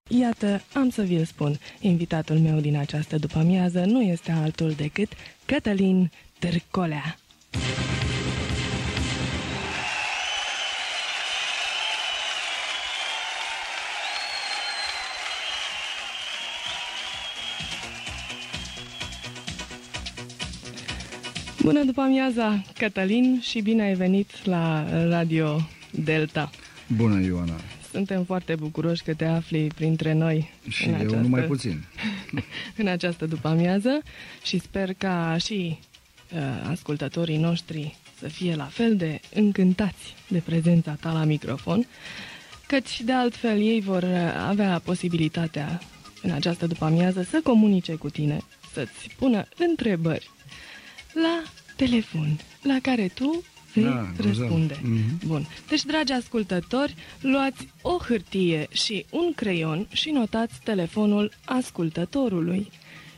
iată, am să vi-l spun. Invitatul meu din această după-amiază nu este altul decât Cătălin Târcolea. Bună după amiaza, Cătălin, și bine ai venit la Radio Delta. Bună, Ioana. Suntem foarte bucuroși că te afli printre noi. Și eu numai puțin. În această după amiază și sper ca și ascultătorii noștri să fie la fel de încântați de prezența ta la microfon, căci de altfel ei vor avea posibilitatea în această după amiază să comunice cu tine, să-ți pună întrebări la telefon, la care tu vei răspunde. Bun. Deci, dragi ascultători, luați o hârtie și un creion și notați telefonul ascultătorului.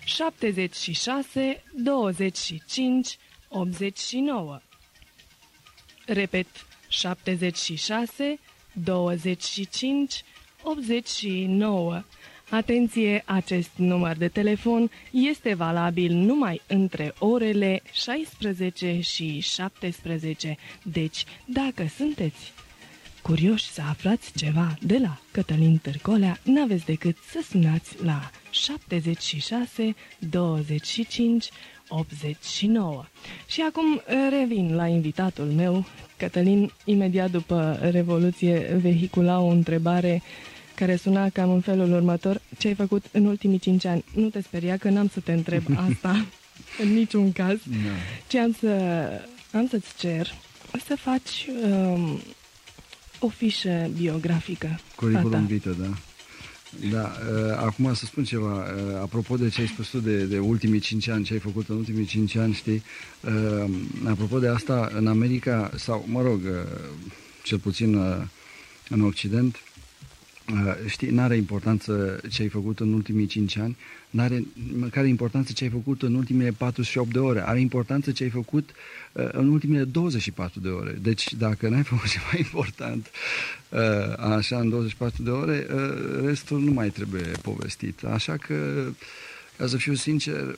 76 25 89. Repet, 76 25 89. Atenție, acest număr de telefon este valabil numai între orele 16 și 17. Deci, dacă sunteți curioși să aflați ceva de la Cătălin Târcolea, n-aveți decât să sunați la 76 25 89. Și acum revin la invitatul meu. Cătălin, imediat după Revoluție, vehicula o întrebare care suna cam în felul următor: ce ai făcut în ultimii 5 ani? Nu te speria că n-am să te întreb asta în niciun caz, ci am să-ți cer să faci o fișă biografică. Curriculum vitae, da. Da, acum să spun ceva, apropo de ce ai spus tu de ultimii 5 ani, ce ai făcut în ultimii 5 ani, știi, apropo de asta, în America, sau, mă rog, cel puțin în Occident, știi, n-are importanță ce ai făcut în ultimii 5 ani, n-are măcar importanță ce ai făcut în ultimele 48 de ore, are importanță ce ai făcut în ultimele 24 de ore. Deci dacă n-ai făcut ceva important așa în 24 de ore, restul nu mai trebuie povestit. Așa că, ca să fiu sincer,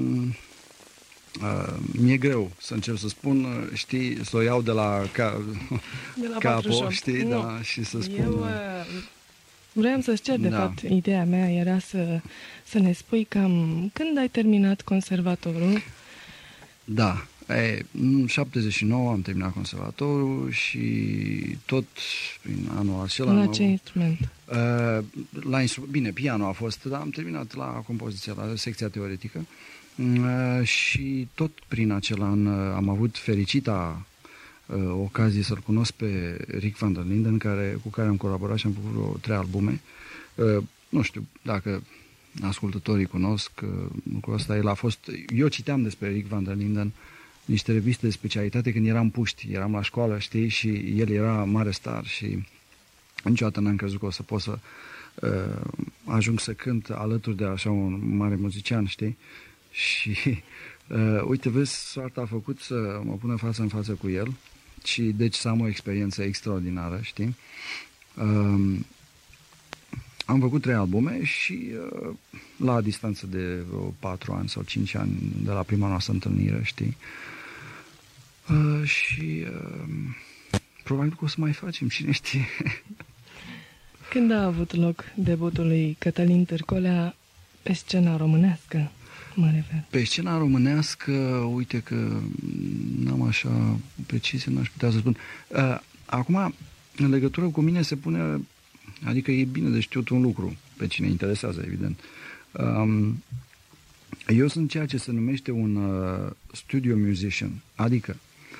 mi-e greu să încep să spun, știi, să o iau de la capo, știi, da, și să spun... Vreau să-ți cer, de fapt, ideea mea era să ne spui cam când ai terminat conservatorul. Da, în 79 am terminat conservatorul și tot prin anul acela... La ce instrument? Bine, piano a fost, dar am terminat la compoziție, la secția teoretică și tot prin acel an am avut fericita ocazie să-l cunosc pe Rick van der Linden, cu care am colaborat și am făcut vreo 3 albume. Nu știu dacă ascultătorii cunosc lucrul ăsta. El a fost... Eu citeam despre Rick van der Linden niște reviste de specialitate când eram puști. Eram la școală, știi, și el era mare star și niciodată n-am crezut că o să pot să ajung să cânt alături de așa un mare muzician, știi? Și uite, vezi, soarta a făcut să mă pună față în față cu el și deci să am o experiență extraordinară, știi? Am făcut 3 albume și la distanță de 4 ani sau 5 ani de la prima noastră întâlnire, știi? Și probabil că o să mai facem, cine știe. Când a avut loc debutul lui Cătălin Târcolea pe scena românească? Mă refer. Pe scena românească, uite că n-am așa precizie, n-aș putea să spun. Acum, în legătură cu mine se pune, adică e bine de știut un lucru, pe cine interesează, evident. Eu sunt ceea ce se numește un studio musician, adică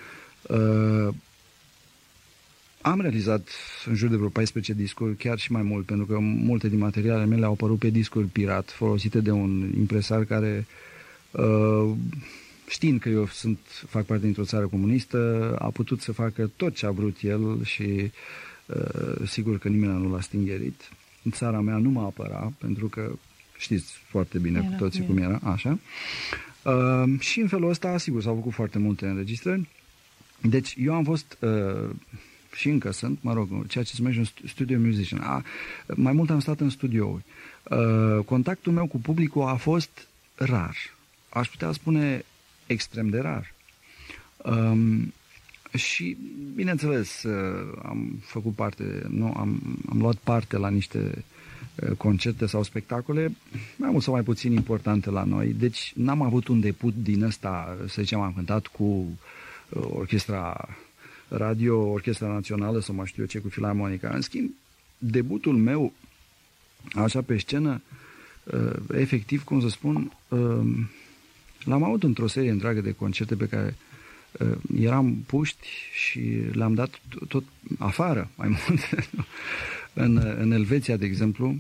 am realizat în jur de vreo 14 discuri, chiar și mai mult, pentru că multe din materialele mele au apărut pe discuri pirat, folosite de un impresar care, știind că eu fac parte dintr-o țară comunistă, a putut să facă tot ce a vrut el și sigur că nimeni nu l-a stingerit. În țara mea nu mă apăra, pentru că știți foarte bine cu toții cum era, așa. Și în felul ăsta, sigur, s-au făcut foarte multe înregistrări. Deci eu am fost și încă sunt, mă rog, ceea ce se numește un studio musician. Mai mult am stat în studiouri. Contactul meu cu publicul a fost rar. Aș putea spune extrem de rar. Și, bineînțeles, am făcut parte, am luat parte la niște concerte sau spectacole, mai mult sau mai puțin importante la noi, deci n-am avut un debut din ăsta, să zicem, am cântat cu orchestra radio, orchestra națională sau mai știu eu ce, cu filarmonica. În schimb, debutul meu, așa pe scenă, efectiv, cum să spun, l-am avut într-o serie întreagă de concerte pe care eram puști și le-am dat tot afară, mai mult. În Elveția, de exemplu,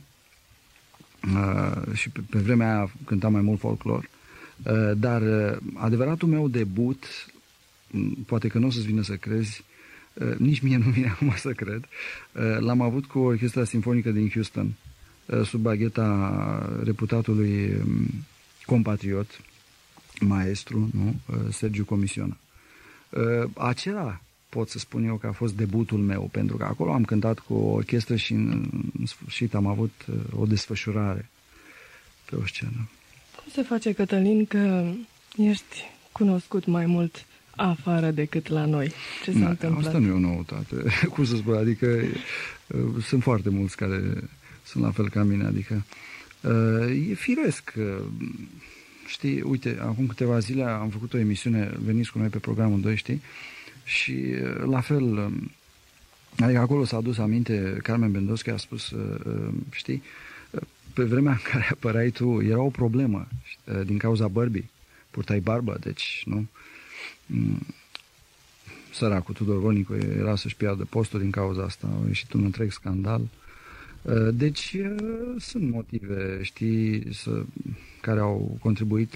și pe vremea aia cântam mai mult folclor, dar adevăratul meu debut, poate că nu o să-ți vină să crezi, nici mie nu vine acum să cred, l-am avut cu Orchestra Sinfonică din Houston, sub bagheta reputatului compatriot, maestru, nu? Sergiu Comisioana. Acela pot să spun eu că a fost debutul meu, pentru că acolo am cântat cu o orchestră și în sfârșit am avut o desfășurare pe o scenă. Cum se face, Cătălin, că ești cunoscut mai mult afară decât la noi? Ce s-a întâmplat? Asta nu e o noutate. Cum să spun, adică sunt foarte mulți care sunt la fel ca mine, adică e firesc. Știi, uite, acum câteva zile am făcut o emisiune, veniți cu noi pe programul 2, știi? Și la fel, adică acolo s-a adus aminte, Carmen Bendoschi a spus, știi, pe vremea în care apărai tu, era o problemă din cauza bărbii, purtai barbă, deci, nu? Săracul Tudor Voinicu era să-și piardă postul din cauza asta, a ieșit un întreg scandal. Deci sunt motive, știi, care au contribuit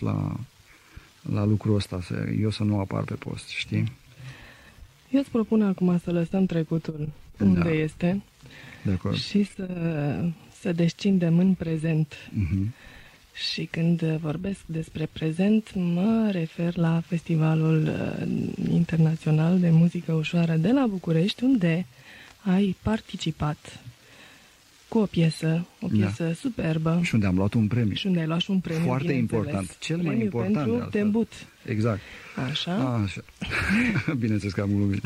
la lucrul ăsta, eu să nu apar pe post, știi? Eu îți propun acum să lăsăm trecutul unde este și să descindem în prezent. Și când vorbesc despre prezent, mă refer la Festivalul Internațional de Muzică Ușoară de la București, unde ai participat cu o piesă superbă. Și unde am luat un premiu. Și unde ai luat și un premiu, foarte important. Cel mai important pentru debut. Exact. Așa. Bineînțeles că am glumit.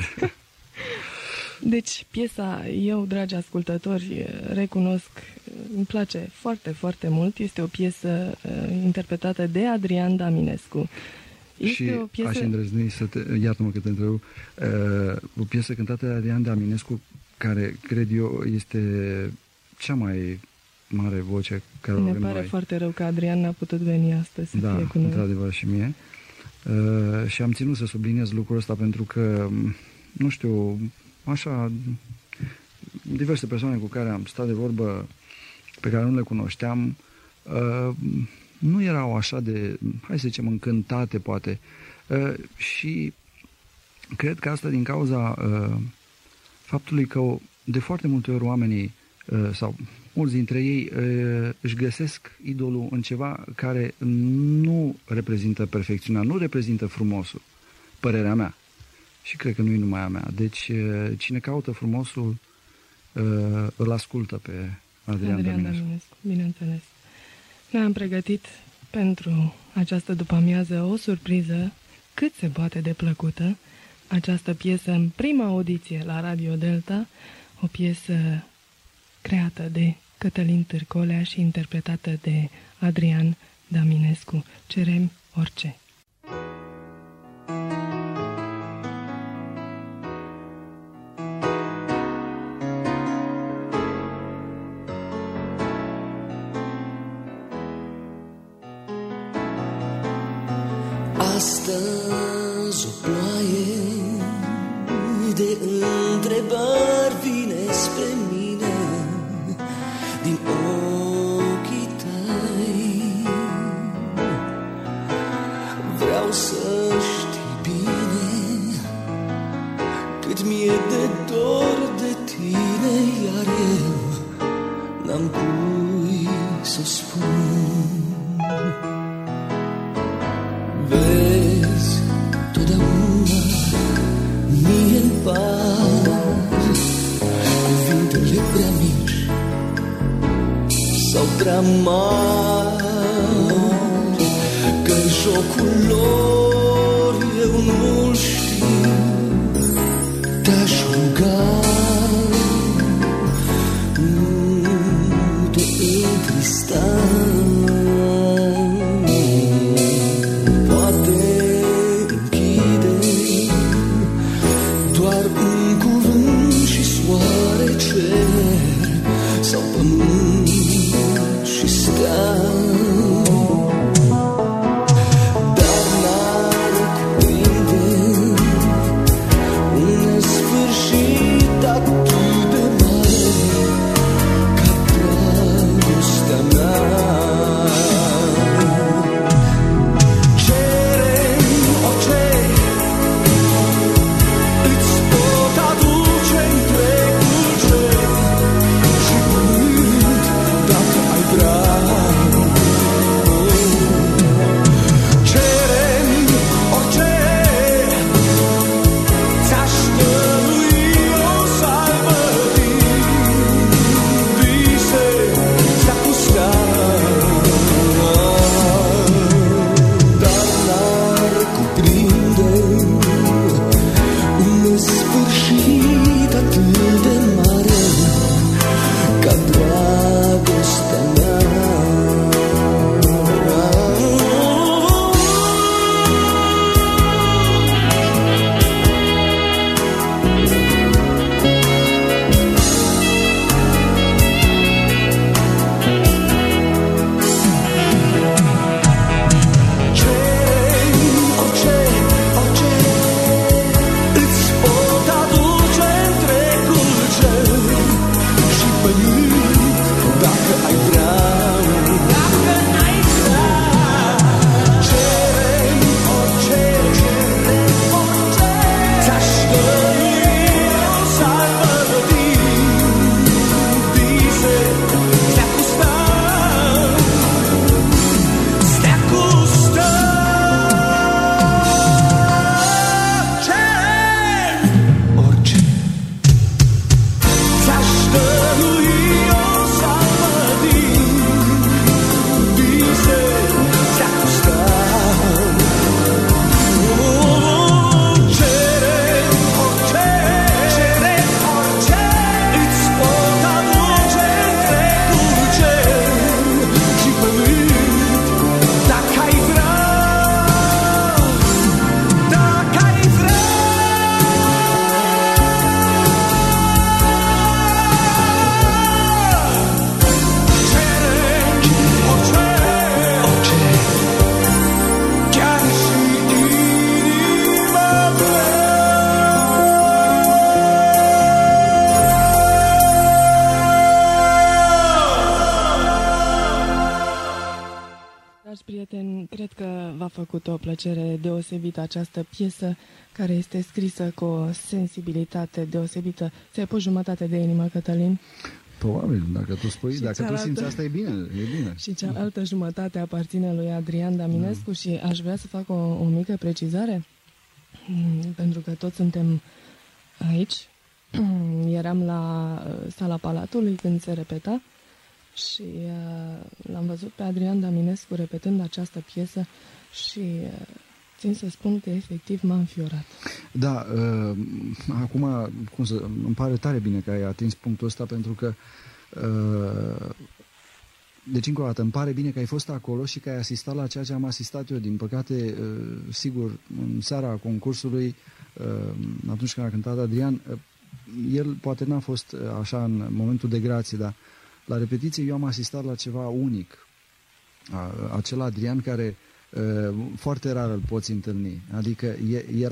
Deci, piesa, eu, dragi ascultători, recunosc, îmi place foarte, foarte mult. Este o piesă interpretată de Adrian Daminescu. Este o piesă... aș îndrăzni să te... Iartă-mă că te întreb. O piesă cântată de Adrian Daminescu, care, cred eu, este cea mai mare voce care o avem noi. Ne pare foarte rău că Adrian n-a putut veni astăzi să fie cu noi. Într-adevăr și mie. Și am ținut să subliniez lucrul ăsta pentru că, nu știu, așa, diverse persoane cu care am stat de vorbă, pe care nu le cunoșteam, nu erau așa de, hai să zicem, încântate, poate. Și cred că asta din cauza faptului că de foarte multe ori oamenii, sau mulți dintre ei, își găsesc idolul în ceva care nu reprezintă perfecțiunea, nu reprezintă frumosul, părerea mea. Și cred că nu e numai a mea. Deci, cine caută frumosul, îl ascultă pe Adrian Daminescu. Bineînțeles. Noi am pregătit pentru această după-amiază o surpriză cât se poate de plăcută. Această piesă în prima audiție la Radio Delta, o piesă creată de Cătălin Târcolea și interpretată de Adrian Daminescu. Cerem orice. Astăzi o ploaie de întrebări vine spre mine din ochii tăi. Vreau să știi bine cât mi-e de dor de tine, iar eu n-am cui să spun. Vezi, totdeauna mie-mi pare sau prea mari, că jocul lor eu nu știu. Te-aș ruga, nu te întrista. Poate închide doar un cuvânt și soare, cer sau pământ și stea. Dar n-ar cuprinde un nesfârșit atât de mare ca dragostea mea. Cred că v-a făcut o plăcere deosebită această piesă, care este scrisă cu o sensibilitate deosebită. Ți-ai pus jumătate de inimă, Cătălin? Probabil, dacă tu spui, și dacă tu simți asta, e bine, e bine. Și cealaltă jumătate aparține lui Adrian Daminescu și aș vrea să fac o mică precizare, pentru că toți suntem aici. Eram la sala Palatului când se repeta și l-am văzut pe Adrian Daminescu repetând această piesă și țin să spun că efectiv m-a înfiorat. Da, acum îmi pare tare bine că ai atins punctul ăsta, pentru că deci încă o dată îmi pare bine că ai fost acolo și că ai asistat la ceea ce am asistat eu. Din păcate, sigur, în seara concursului, atunci când a cântat Adrian, el poate n-a fost așa în momentul de grație, dar la repetiție eu am asistat la ceva unic. Acel Adrian care foarte rar îl poți întâlni. Adică era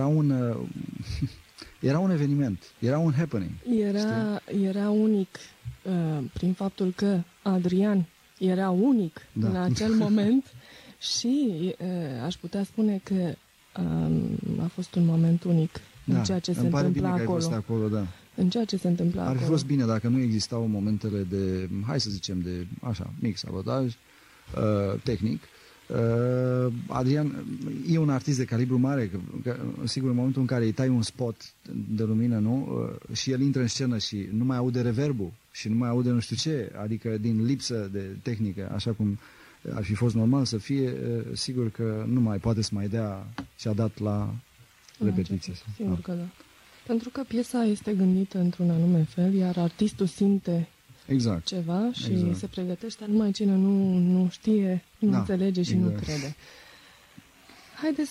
un eveniment, era un happening. Era unic prin faptul că Adrian era unic în acel moment și aș putea spune că a fost un moment unic în ceea ce se întâmplă acolo. Da. În ceea ce se întâmplă acolo. Ar fi fost bine dacă nu existau momentele de, hai să zicem, de așa, mic sabotaj tehnic, Adrian e un artist de calibru mare, că, sigur, în momentul în care îi tai un spot de lumină, nu? Și el intră în scenă și nu mai aude reverbul și nu mai aude nu știu ce, adică din lipsă de tehnică, așa cum ar fi fost normal să fie, sigur că nu mai poate să mai dea și a dat la repetiție. Sigur că da. Pentru că piesa este gândită într-un anume fel, iar artistul simte ceva și se pregătește, numai cine nu știe, nu înțelege și nu crede. Haideți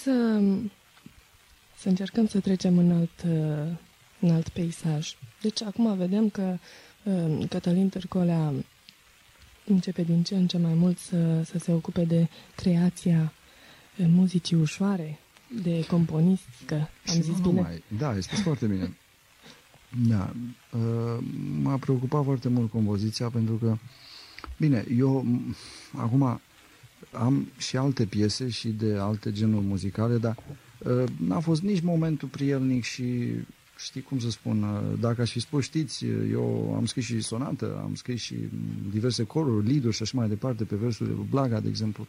să încercăm să trecem în alt peisaj. Deci acum vedem că Cătălin Târcolea începe din ce în ce mai mult să se ocupe de creația muzicii ușoare, de componistică. Am zis bine? Da, este foarte bine. Da, m-a preocupat foarte mult compoziția pentru că, bine, eu acum am și alte piese și de alte genuri muzicale, dar n-a fost nici momentul prielnic și, știi cum să spun, dacă aș fi spus, știți, eu am scris și sonată, am scris și diverse coruri, lead-uri și așa mai departe, pe versul de Blaga, de exemplu.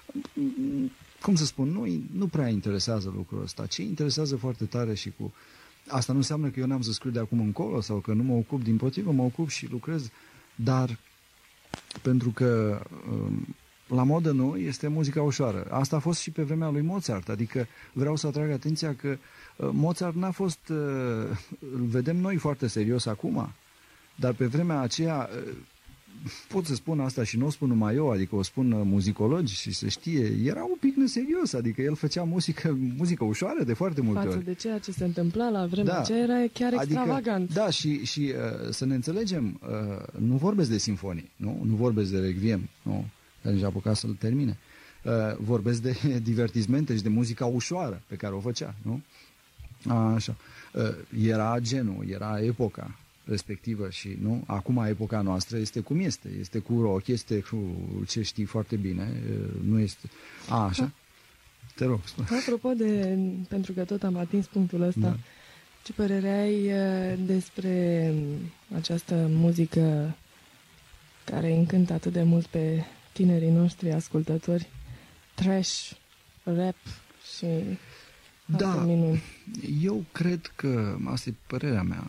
Cum să spun, nu prea interesează lucrul ăsta. Ce interesează foarte tare și cu... Asta nu înseamnă că eu n-am să scriu de acum încolo sau că nu mă ocup, dimpotrivă, mă ocup și lucrez, dar pentru că la modă nu este muzica ușoară. Asta a fost și pe vremea lui Mozart, adică vreau să atrag atenția că Mozart n-a fost, îl vedem noi foarte serios acum, dar pe vremea aceea, pot să spun asta și nu o spun numai eu, adică o spun muzicologi și se știe, era un pic neserios, adică el făcea muzică ușoară de foarte multe ori. Față de ceea ce se întâmpla la vremea aceea era chiar extravagant. Da, și să ne înțelegem, nu vorbesc de simfonii, nu vorbesc de requiem, nu? Care nici apucat să-l termine. Vorbesc de divertismente și de muzica ușoară pe care o făcea, nu? Așa. Era genul, era epoca respectivă și, nu? Acum epoca noastră este cum este. Este cu rock, este cu ce știi foarte bine, nu este... așa. Te rog, spune. Apropo de, pentru că tot am atins punctul ăsta, ce părere ai despre această muzică care încântă atât de mult pe tinerii noștri ascultători, trash, rap și alte minuni? Eu cred că, asta e părerea mea,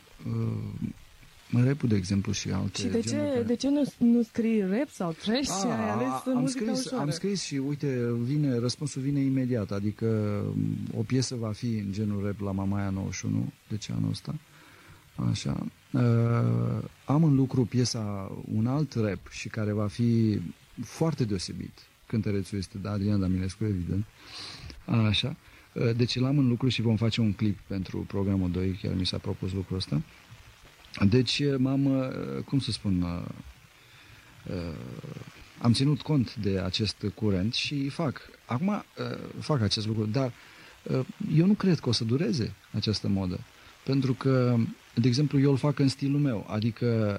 rap-ul, de exemplu, și alte... Și de ce nu scrii rap sau trash și ai ales muzica ușoară? Am scris și, uite, răspunsul vine imediat, adică o piesă va fi în genul rap la Mamaia 91, deci anul ăsta, așa. Am în lucru piesa un alt rap și care va fi foarte deosebit. Cântărețul este Adrian Damilescu, evident. Așa. Deci l-am în lucru și vom face un clip pentru programul 2, chiar mi s-a propus lucrul ăsta. Deci cum să spun, am ținut cont de acest curent și fac acest lucru, dar eu nu cred că o să dureze această modă. Pentru că, de exemplu, eu îl fac în stilul meu, adică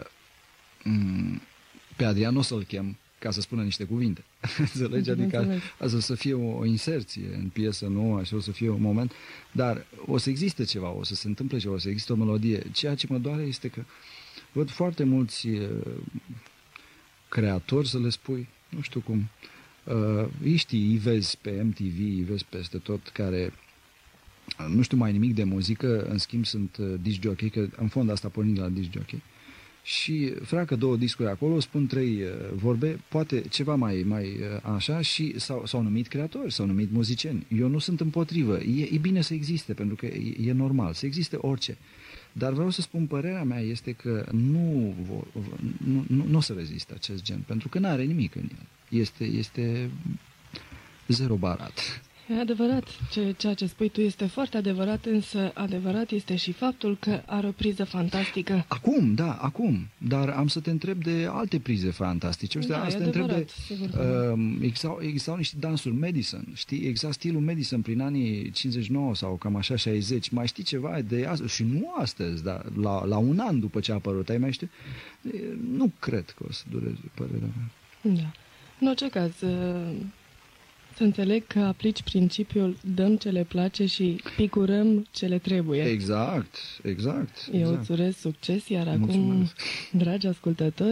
pe Adrian o să-l chem ca să spună niște cuvinte. Înțelegi? Adică asta o să fie o inserție în piesă nouă, așa o să fie un moment, dar o să existe ceva, o să se întâmple ceva, o să existe o melodie. Ceea ce mă doare este că văd foarte mulți creatori, să le spui, nu știu cum, îi vezi pe MTV, îi vezi peste tot, care nu știu mai nimic de muzică, în schimb sunt disc jockey, că în fond asta pornind la disc jockey, și freacă 2 discuri acolo, spun 3 vorbe, poate ceva mai așa, și s-au numit creatori, s-au numit muzicieni. Eu nu sunt împotrivă, e bine să existe, pentru că e normal, să existe orice. Dar vreau să spun, părerea mea este că nu o să reziste acest gen, pentru că n-are nimic în el. Este zero barat. E adevărat, ceea ce spui tu este foarte adevărat, însă adevărat este și faptul că are o priză fantastică. Acum, dar am să te întreb de alte prize fantastice. Da, e adevărat, sigur că existau niște dansuri Madison, știi? Exact stilul Madison prin anii 59 sau cam așa 60. Mai știi ceva de astăzi? Și nu astăzi, dar la un an după ce a apărut, ai mai știu? Nu cred că o să dureze, părerea mea. Da. În orice caz... Să înțeleg că aplici principiul dăm ce le place și picurăm ce le trebuie. Exact. Eu îți urez succes, iar acum, dragi ascultători,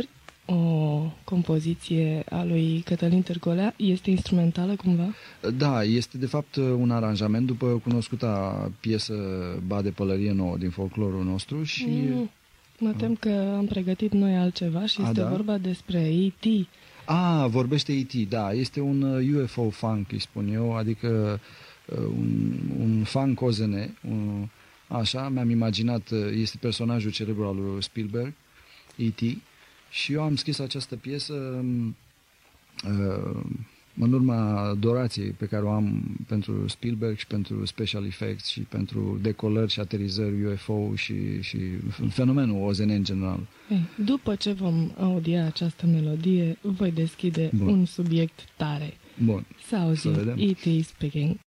o compoziție a lui Cătălin Târgolea. Este instrumentală cumva? Da, este de fapt un aranjament după cunoscuta piesă Ba de pălărie nouă din folclorul nostru și... Mă tem că am pregătit noi altceva și este vorba despre E.T. Vorbește E.T., da, este un UFO funk, îi spun eu, adică un funk OZN, așa, mi-am imaginat, este personajul celebru al lui Spielberg, E.T., și eu am scris această piesă în urma adorației pe care o am pentru Spielberg și pentru special effects și pentru decolări și aterizări UFO și fenomenul OZN în general. După ce vom audia această melodie, voi deschide un subiect tare. Bun. Să auzim E.T. speaking.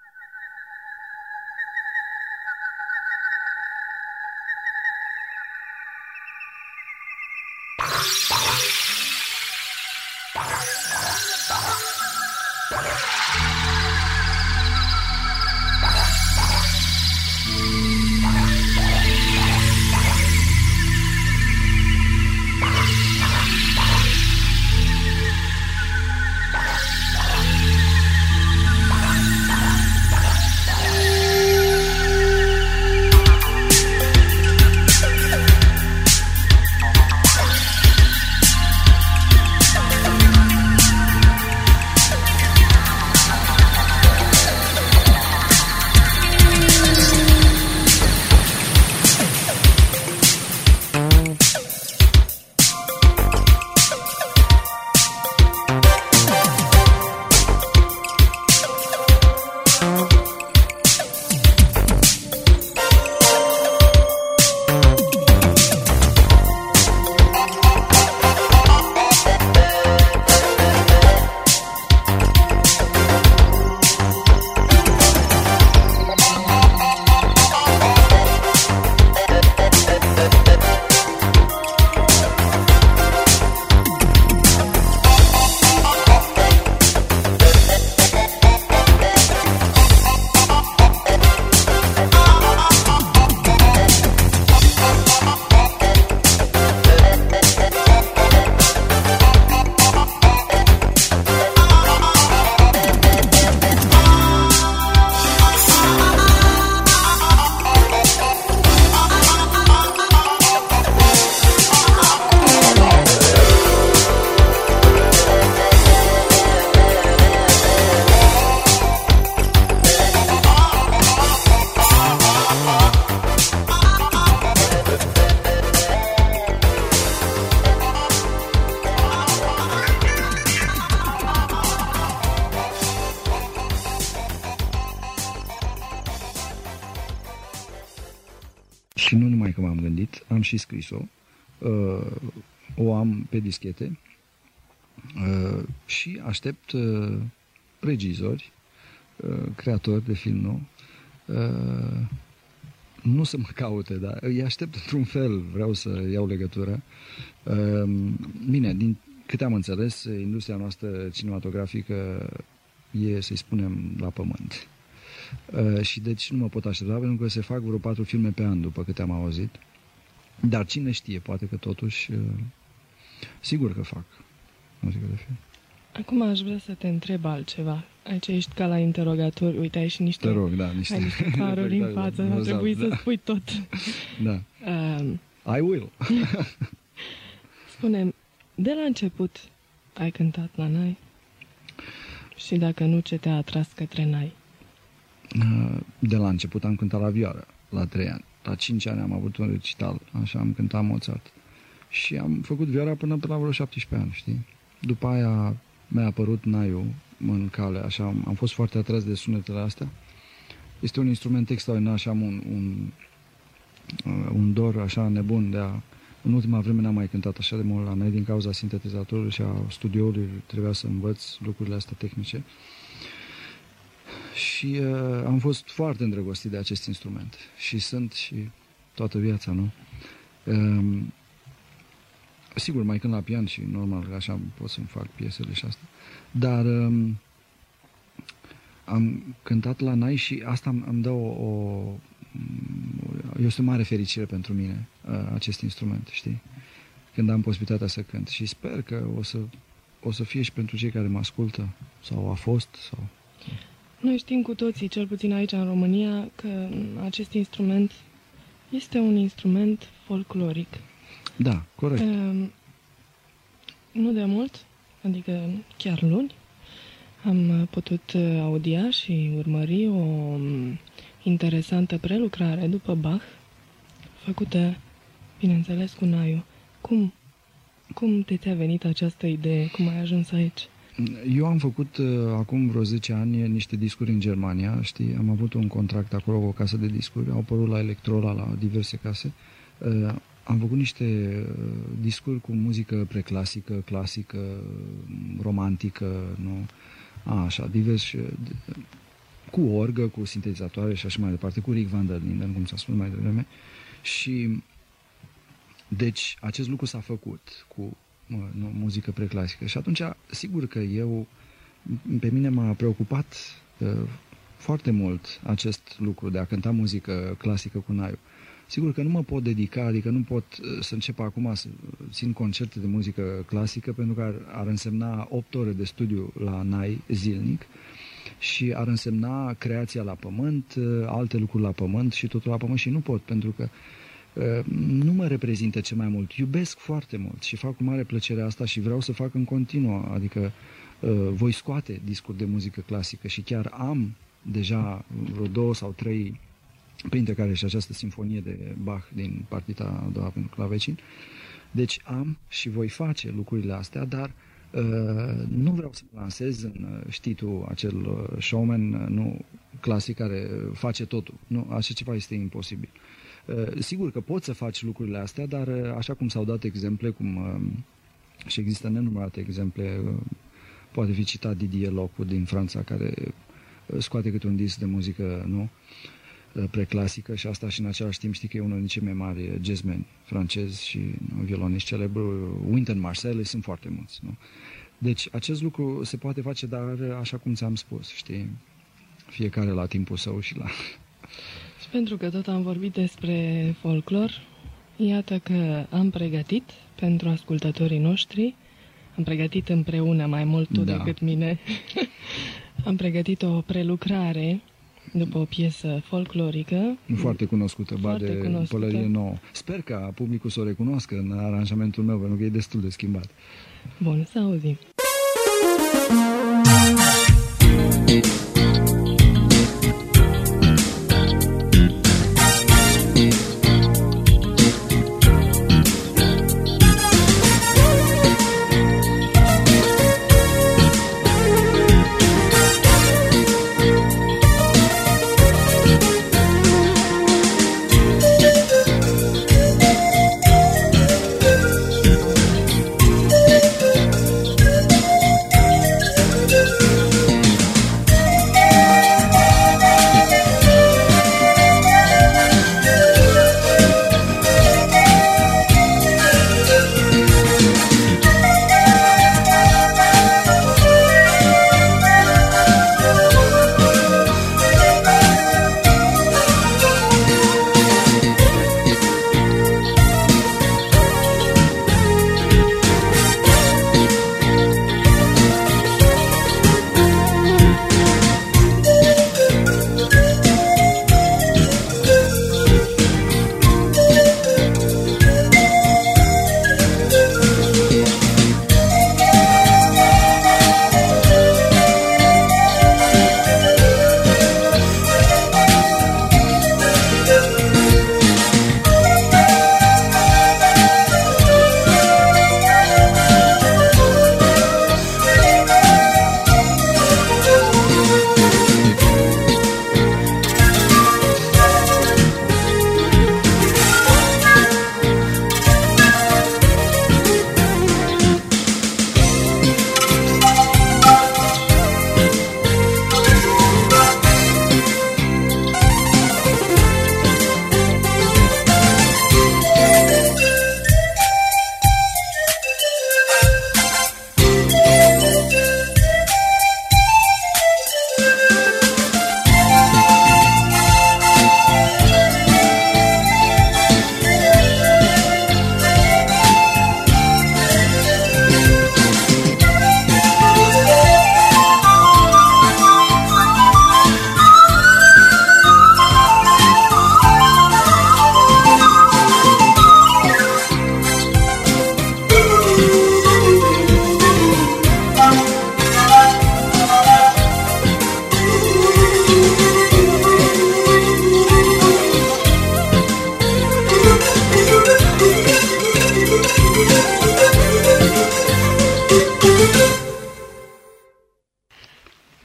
Și nu numai că m-am gândit, am și scris-o, o am pe dischete și aștept regizori, creatori de film nou, nu să mă caute, dar îi aștept într-un fel, vreau să iau legătură. Bine, din câte am înțeles, industria noastră cinematografică e, să-i spunem, la pământ. Și deci nu mă pot aștepta, pentru că se fac vreo 4 filme pe an, după câte am auzit. Dar cine știe, poate că totuși, sigur că fac muzică de film. Acum aș vrea să te întreb altceva. Aici ești ca la interogator, uite, ai și niște... Te rog, da, niște... Ai niște claruri în față, ar trebui să spui tot. Da. I will. Spune-mi, de la început ai cântat la Nai? Și dacă nu, ce te-a atras către Nai? De la început am cântat la vioară, la 3 ani. La 5 ani am avut un recital, așa am cântat Mozart. Și am făcut vioara până la vreo 17 ani, știi? După aia mi-a apărut Naiul în cale, așa, am fost foarte atras de sunetele astea. Este un instrument extraordinar și am un dor așa nebun de a... În ultima vreme n-am mai cântat așa de mult la Nai din cauza sintetizatorului și a studioului, trebuia să învăț lucrurile astea tehnice. Și am fost foarte îndrăgostit de acest instrument și sunt și toată viața, nu? Sigur, mai cânt la pian și normal că așa pot să-mi fac piesele și asta, dar am cântat la Nai și asta îmi dă este o mare fericire pentru mine, acest instrument, știi? când am posibilitatea să cânt. Și sper că o să fie și pentru cei care mă ascultă, sau a fost, sau... Noi știm cu toții, cel puțin aici în România, că acest instrument este un instrument folcloric. Da, corect. Nu de mult, adică chiar luni, am putut audia și urmări o interesantă prelucrare după Bach, făcută, bineînțeles, cu naiul. Cum ți-a venit această idee? Cum ai ajuns aici? Eu am făcut acum vreo 10 ani niște discuri în Germania, știi? Am avut un contract acolo cu o casă de discuri, au apărut la Electrora, la diverse case. Am făcut niște discuri cu muzică preclasică, clasică, romantică, nu? Așa, diversi, cu orgă, cu sintetizatoare și așa mai departe, cu Rick van der Linden, cum s-a spus mai devreme. Și deci acest lucru s-a făcut cu muzică preclasică. Și atunci, sigur că pe mine m-a preocupat foarte mult acest lucru de a cânta muzică clasică cu naiul. Sigur că nu mă pot dedica, adică nu pot să încep acum să țin concerte de muzică clasică, pentru că ar însemna 8 ore de studiu la nai zilnic și ar însemna creația la pământ, alte lucruri la pământ și totul la pământ și nu pot, pentru că nu mă reprezintă ce mai mult. Iubesc foarte mult și fac cu mare plăcere asta și vreau să fac în continuu, adică voi scoate discuri de muzică clasică și chiar am deja vreo 2 sau 3, printre care și această sinfonie de Bach din partita a doua pentru clavecin. Deci am și voi face lucrurile astea, dar nu vreau să mă lansez în, știi tu, acel showman nu clasic care face totul. Nu, așa ceva este imposibil. Sigur că poți să faci lucrurile astea, dar așa cum s-au dat exemple, și există nenumărate exemple, poate fi citat Didier Lockwood din Franța, care scoate câte un disc de muzică, nu, preclasică și asta și în același timp știi că e unul din cei mai mari jazzmeni francezi și violoniști celebru, Wynton Marsalis, sunt foarte mulți, nu? Deci acest lucru se poate face, dar așa cum ți-am spus, știi, fiecare la timpul său și la... Și pentru că tot am vorbit despre folclor, iată că am pregătit pentru ascultătorii noștri, am pregătit împreună mai mult tu decât mine, am pregătit o prelucrare după o piesă folclorică. Foarte cunoscută, Pălărie nouă. Sper ca publicul să o recunoască în aranjamentul meu, pentru că e destul de schimbat. Bun, să auzim.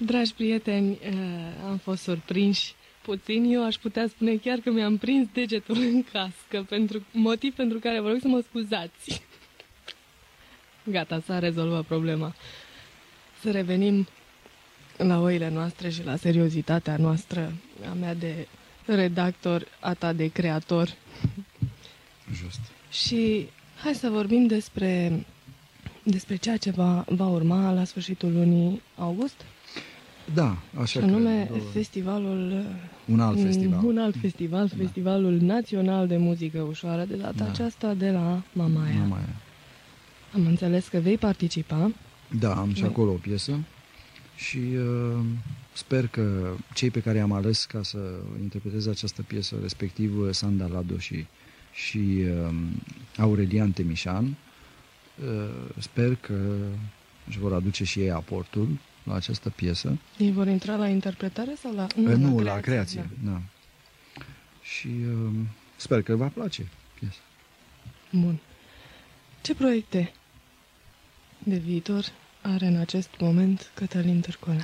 Dragi prieteni, am fost surprinși puțin. Eu aș putea spune chiar că mi-am prins degetul în cască, motiv pentru care vă rog să mă scuzați. Gata, s-a rezolvat problema. Să revenim la oile noastre și la seriozitatea noastră, a mea de redactor, a ta de creator. Just. Și hai să vorbim despre ceea ce va urma la sfârșitul lunii august. Da, așa. Anume festivalul... Un alt festival. Un alt festival, Da. Festivalul Național de Muzică Ușoară, de data aceasta de la Mamaia. Mamaia. Am înțeles că vei participa. Da, am și acolo o piesă și sper că cei pe care i-am ales ca să interpreteze această piesă, respectiv Sanda Lado și Aurelian Temișan, sper că își vor aduce și ei aportul la această piesă. Ei vor intra la interpretare sau la... Nu, la creație. Da. Și sper că va place piesa. Bun. Ce proiecte de viitor are în acest moment Cătălin Târcolea?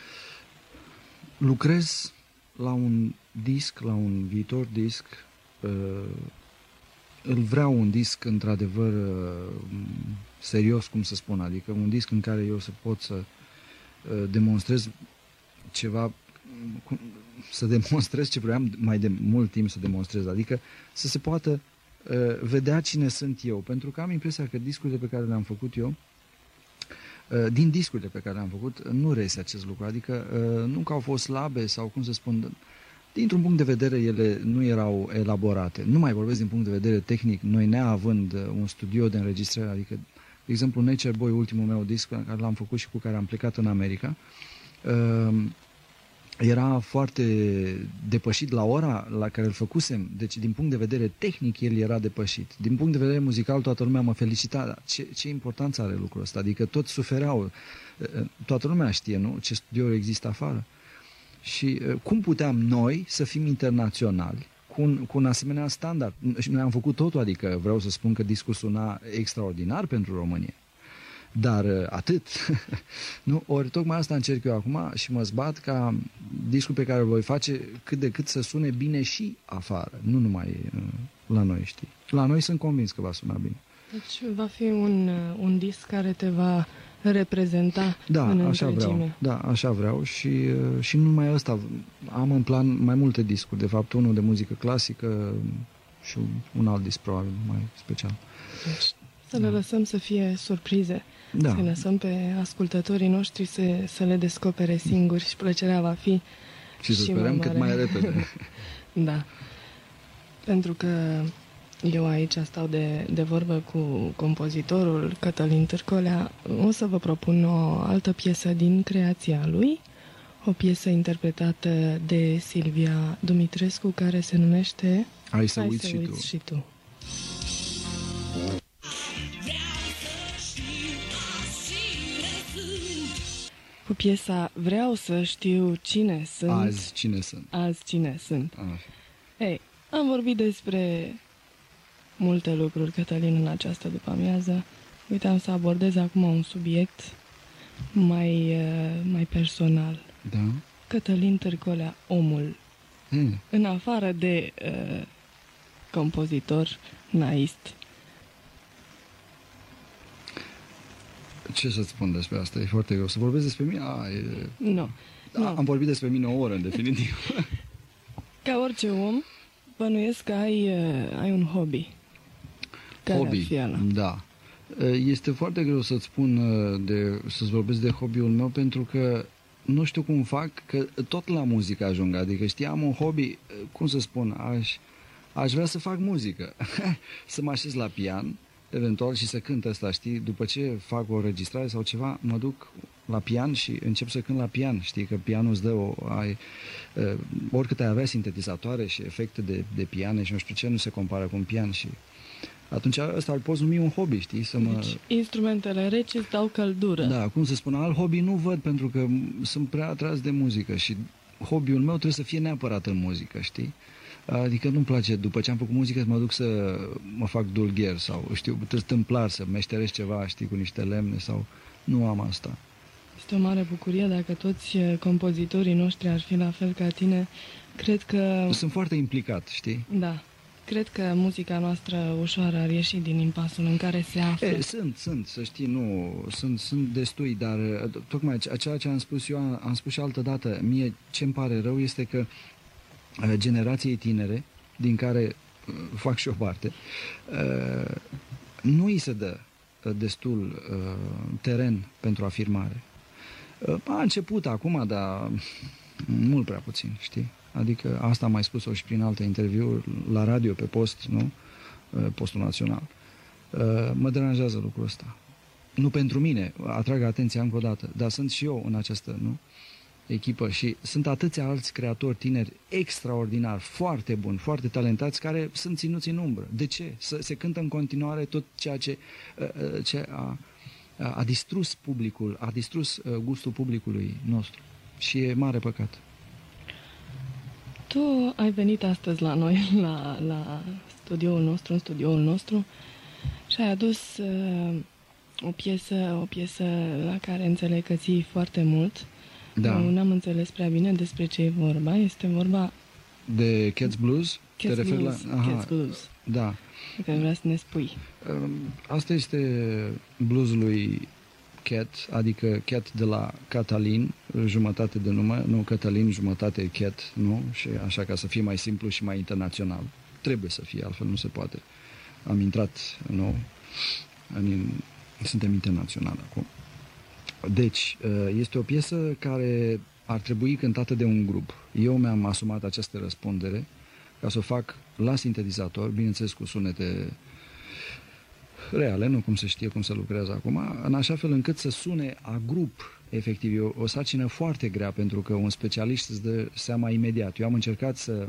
Lucrez la un disc, la un viitor disc. Îl vreau un disc într-adevăr serios, cum să spun, adică un disc în care eu să pot să demonstrez ceva, să demonstrez ce vreau mai de mult timp să demonstrez, adică să se poată vedea cine sunt eu, pentru că am impresia că discurile pe care le-am făcut eu, din discurile pe care le-am făcut, nu reiese acest lucru, adică nu că au fost slabe sau cum să spun, dintr-un punct de vedere ele nu erau elaborate. Nu mai vorbesc din punct de vedere tehnic, noi neavând un studio de înregistrare, adică, de exemplu, Nature Boy, ultimul meu disc, care l-am făcut și cu care am plecat în America, era foarte depășit la ora la care îl făcusem, deci din punct de vedere tehnic el era depășit. Din punct de vedere muzical toată lumea mă felicita, ce importanță are lucrul ăsta, adică toți sufereau, toată lumea știe, nu? Ce studio există afară. Și cum puteam noi să fim internaționali cu un asemenea standard? Și noi am făcut totul, adică vreau să spun că discul suna extraordinar pentru România. Dar atât. Nu? Ori tocmai asta încerc eu acum și mă zbat ca discul pe care îl voi face cât de cât să sune bine și afară, nu numai la noi, știi. La noi sunt convins că va suna bine. Deci va fi un disc care te va reprezenta în așa întregime. vreau. Da, așa vreau și nu numai ăsta. Am în plan mai multe discuri, de fapt unul de muzică clasică și un alt disc probabil mai special. Deci, să le lăsăm să fie surprize. Da. Să lăsăm pe ascultătorii noștri să le descopere singuri și plăcerea va fi și să sperăm cât mai repede. Da. Pentru că eu aici stau de vorbă cu compozitorul Cătălin Târcolea. O să vă propun o altă piesă din creația lui, o piesă interpretată de Silvia Dumitrescu, care se numește Hai să uiți și tu. Cu piesa Vreau să știu cine sunt. Azi cine sunt. Azi cine sunt. Așa. Ei, am vorbit despre multe lucruri, Cătălin, în această după-amiază. Uite, am să abordez acum un subiect mai personal. Da? Cătălin Târcolea, omul. În afară de compozitor, naist. Ce să-ți spun despre asta? E foarte greu. Să vorbesc despre mine? Nu. Am vorbit despre mine o oră, în definitiv. Ca orice om, bănuiesc că ai un hobby. Care ar fi ăla? Da. Este foarte greu să-ți spun, să-ți vorbesc de hobby-ul meu, pentru că nu știu cum fac, că tot la muzică ajung. Adică am un hobby, cum să spun, aș vrea să fac muzică. Să mă așez la pian, eventual, și să cânt asta, știi? După ce fac o registrare sau ceva, mă duc la pian și încep să cânt la pian, știi? Că pianul îți dă oricât ai avea sintetizatoare și efecte de piane și nu știu ce, nu se compară cu un pian și atunci ăsta îl poți numi un hobby, știi? Deci, instrumentele reci îți dau căldură. Da, cum să spun, alt hobby nu văd, pentru că sunt prea atras de muzică și hobby-ul meu trebuie să fie neapărat în muzică, știi? Adică nu-mi place, după ce am făcut muzică, să mă duc să mă fac dulgher sau, știu, tâmplar, să meșteresc ceva, știi, cu niște lemne sau... Nu am asta. Este o mare bucurie dacă toți compozitorii noștri ar fi la fel ca tine. Cred că... Sunt foarte implicat, știi? Da. Cred că muzica noastră ușoară ar ieși din impasul în care se află. Sunt, să știi, nu, sunt destui, dar tocmai ceea ce am spus eu, am spus și altă dată, mie ce-mi pare rău este că generației tinere, din care fac și o parte, nu îi se dă destul teren pentru afirmare. A început acum, dar mult prea puțin, știi? Adică asta am mai spus-o și prin alte interviuri la radio, pe post, nu? Postul național. Mă deranjează lucrul ăsta. Nu pentru mine, atrag atenția încă o dată, dar sunt și eu în această, nu? Echipă și sunt atâția alți creatori tineri extraordinar, foarte buni, foarte talentați, care sunt ținuți în umbră. De ce? Se cântă în continuare tot ceea ce a distrus publicul, a distrus gustul publicului nostru. Și e mare păcat. Tu ai venit astăzi la noi, la studioul nostru, în studioul nostru, și ai adus o piesă la care înțeleg că ții foarte mult. Da. N-am înțeles prea bine despre ce e vorba. Este vorba... De Cats Blues? Cats Blues. Cats Blues. Da. Că vreau să ne spui. Asta este blues lui Cat, adică Cat de la Catalin, jumătate de nume, nu Catalin, jumătate Cat, nu? Și așa, ca să fie mai simplu și mai internațional. Trebuie să fie, altfel nu se poate. Am intrat, nu? Suntem internaționali acum. Deci, este o piesă care ar trebui cântată de un grup. Eu mi-am asumat această răspundere ca să o fac la sintetizator, bineînțeles cu sunete reale, nu cum se știe cum se lucrează acum, în așa fel încât să sune a grup, efectiv. E o sarcină foarte grea, pentru că un specialist îți dă seama imediat. Eu am încercat să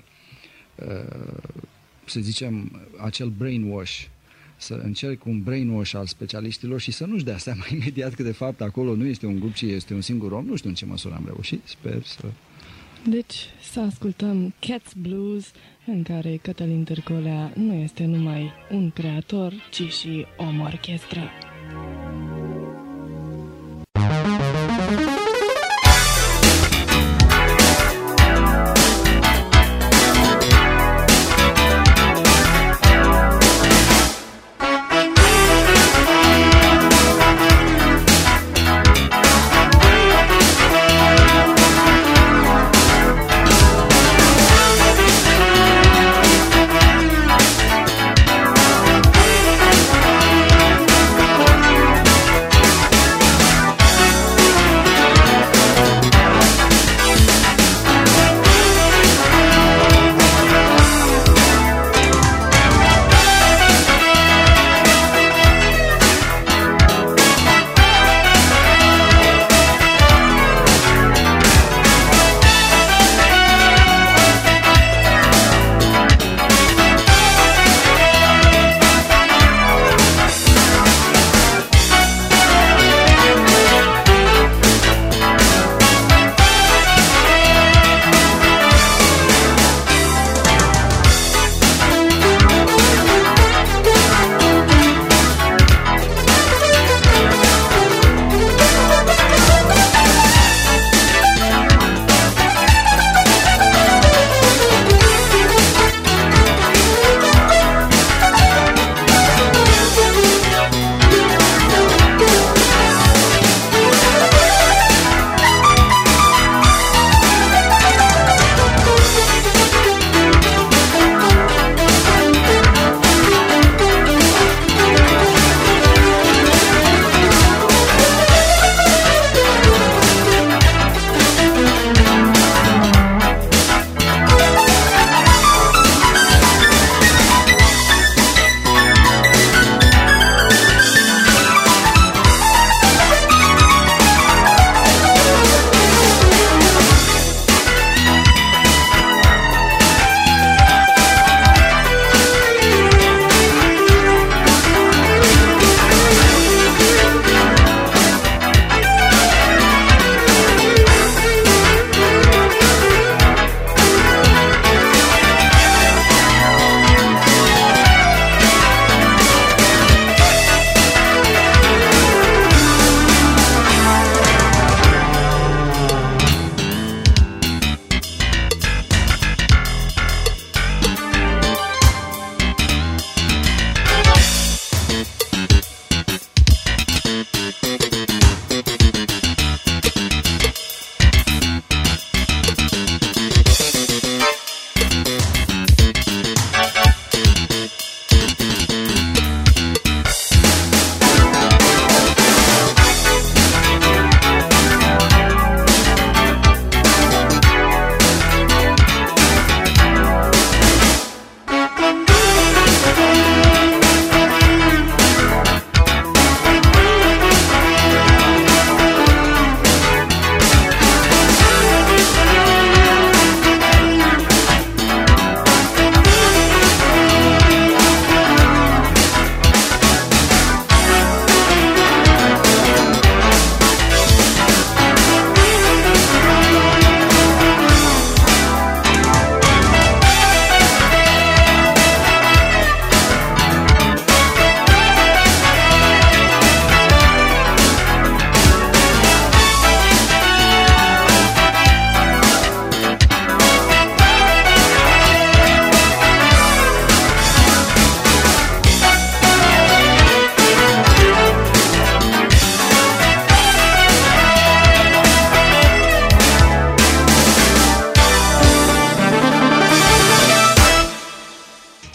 zicem, acel brainwash, să încerc un brainwash al specialiștilor și să nu-și dea seama imediat că de fapt acolo nu este un grup, ci este un singur om. Nu știu în ce măsură am reușit, sper să... Deci să ascultăm Cats Blues, în care Cătălin Târcolea nu este numai un creator, ci și om orchestră.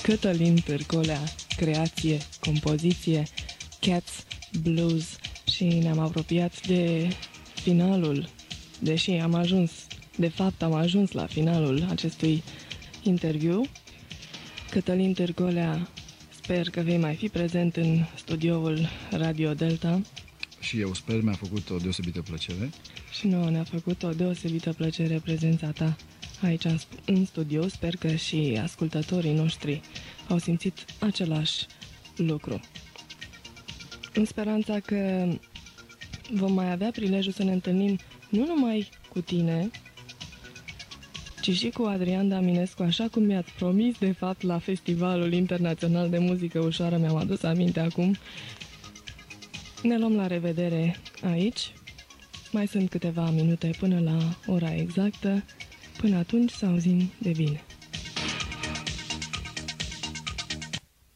Cătălin Târgolea, creație, compoziție, Cats Blues, și ne-am apropiat de finalul, deși am ajuns la finalul acestui interviu. Cătălin Târgolea, sper că vei mai fi prezent în studioul Radio Delta. Și eu sper, mi-a făcut o deosebită plăcere. Și nouă ne-a făcut o deosebită plăcere prezența ta aici în studio. Sper că și ascultătorii noștri au simțit același lucru. În speranța că vom mai avea prilejul să ne întâlnim nu numai cu tine, ci și cu Adrian Daminescu, așa cum mi-ați promis, de fapt, la Festivalul Internațional de Muzică Ușoară, mi-am adus aminte acum. Ne luăm la revedere aici. Mai sunt câteva minute până la ora exactă. Până atunci, să auzim de bine.